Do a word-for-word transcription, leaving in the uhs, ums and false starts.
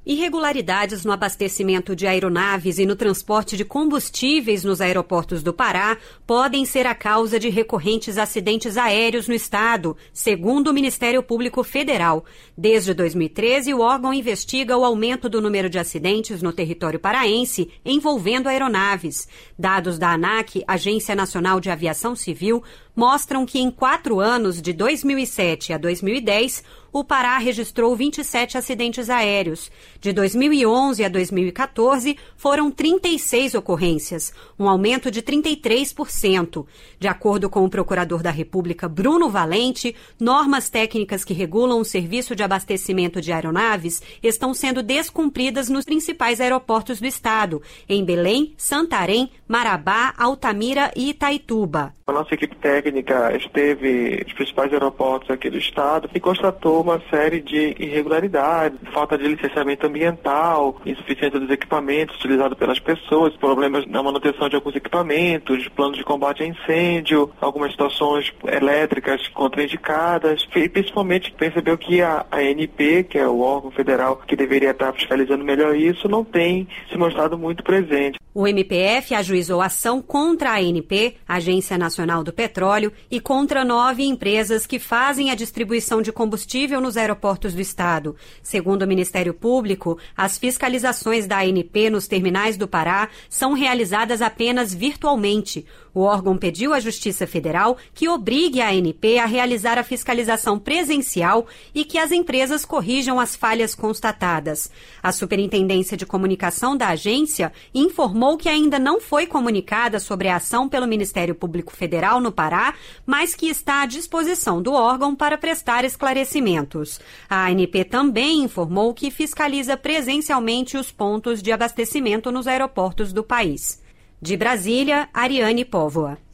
Irregularidades no abastecimento de aeronaves e no transporte de combustíveis nos aeroportos do Pará podem ser a causa de recorrentes acidentes aéreos no estado, segundo o Ministério Público Federal. Desde dois mil e treze, o órgão investiga o aumento do número de acidentes no território paraense envolvendo aeronaves. Dados da ANAC, Agência Nacional de Aviação Civil, mostram que em quatro anos, de dois mil e sete a dois mil e dez, o Pará registrou vinte e sete acidentes aéreos. De dois mil e onze a dois mil e quatorze, foram trinta e seis ocorrências, um aumento de trinta e três por cento. De acordo com o procurador da República, Bruno Valente, normas técnicas que regulam o serviço de abastecimento de aeronaves estão sendo descumpridas nos principais aeroportos do estado, em Belém, Santarém, Marabá, Altamira e Itaituba. A nossa equipe técnica esteve nos principais aeroportos aqui do estado e constatou uma série de irregularidades, falta de licenciamento ambiental, insuficiência dos equipamentos utilizados pelas pessoas, problemas na manutenção de alguns equipamentos, planos de combate a incêndio, algumas situações elétricas contraindicadas, e principalmente percebeu que a A N P, que é o órgão federal que deveria estar fiscalizando melhor isso, não tem se mostrado muito presente. O M P F ajuizou ação contra a ANP, Agência Nacional do Petróleo, e contra nove empresas que fazem a distribuição de combustível nos aeroportos do estado. Segundo o Ministério Público, as fiscalizações da A N P nos terminais do Pará são realizadas apenas virtualmente. O órgão pediu à Justiça Federal que obrigue a A N P a realizar a fiscalização presencial e que as empresas corrijam as falhas constatadas. A Superintendência de Comunicação da agência informou que ainda não foi comunicada sobre a ação pelo Ministério Público Federal no Pará, mas que está à disposição do órgão para prestar esclarecimentos. A A N P também informou que fiscaliza presencialmente os pontos de abastecimento nos aeroportos do país. De Brasília, Ariane Póvoa.